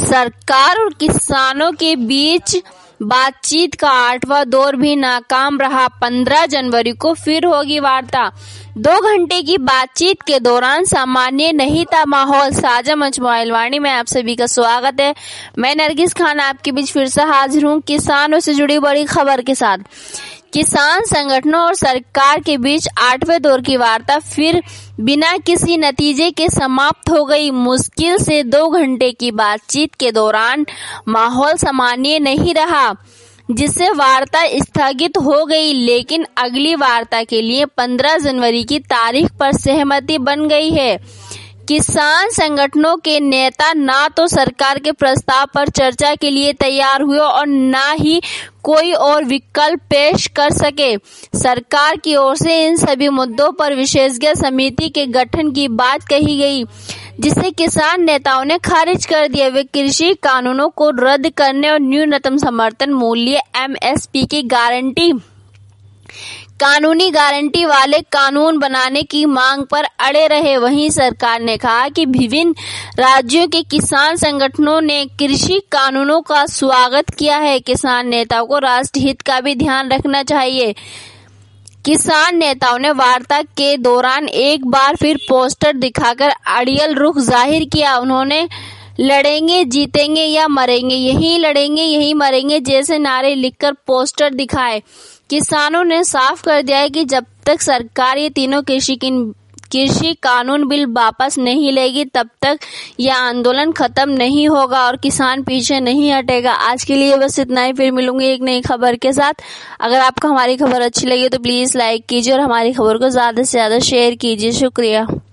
सरकार और किसानों के बीच बातचीत का 8वां दौर भी नाकाम रहा। 15 जनवरी को फिर होगी वार्ता। 2 घंटे की बातचीत के दौरान सामान्य नहीं था माहौल। साझा मंच मोबाइल वाणी में आप सभी का स्वागत है। मैं नरगिस खान आपके बीच फिर से हाजिर हूँ किसानों से जुड़ी बड़ी खबर के साथ। किसान संगठनों और सरकार के बीच 8वें दौर की वार्ता फिर बिना किसी नतीजे के समाप्त हो गई। मुश्किल से 2 घंटे की बातचीत के दौरान माहौल सामान्य नहीं रहा, जिससे वार्ता स्थगित हो गई। लेकिन अगली वार्ता के लिए 15 जनवरी की तारीख पर सहमति बन गई है। किसान संगठनों के नेता ना तो सरकार के प्रस्ताव पर चर्चा के लिए तैयार हुए और ना ही कोई और विकल्प पेश कर सके। सरकार की ओर से इन सभी मुद्दों पर विशेषज्ञ समिति के गठन की बात कही गई, जिसे किसान नेताओं ने खारिज कर दिया। वे कृषि कानूनों को रद्द करने और न्यूनतम समर्थन मूल्य MSP की कानूनी गारंटी वाले कानून बनाने की मांग पर अड़े रहे। वहीं सरकार ने कहा कि विभिन्न राज्यों के किसान संगठनों ने कृषि कानूनों का स्वागत किया है। किसान नेताओं को राष्ट्र हित का भी ध्यान रखना चाहिए। किसान नेताओं ने वार्ता के दौरान एक बार फिर पोस्टर दिखाकर अड़ियल रुख जाहिर किया। उन्होंने लड़ेंगे, जीतेंगे या मरेंगे, यही लड़ेंगे यही मरेंगे जैसे नारे लिखकर पोस्टर दिखाए। किसानों ने साफ कर दिया है कि जब तक सरकार ये तीनों कृषि कानून बिल वापस नहीं लेगी, तब तक यह आंदोलन खत्म नहीं होगा और किसान पीछे नहीं हटेगा। आज के लिए बस इतना ही। फिर मिलूंगी एक नई खबर के साथ। अगर आपको हमारी खबर अच्छी लगी तो प्लीज लाइक कीजिए और हमारी खबर को ज्यादा से ज्यादा शेयर कीजिए। शुक्रिया।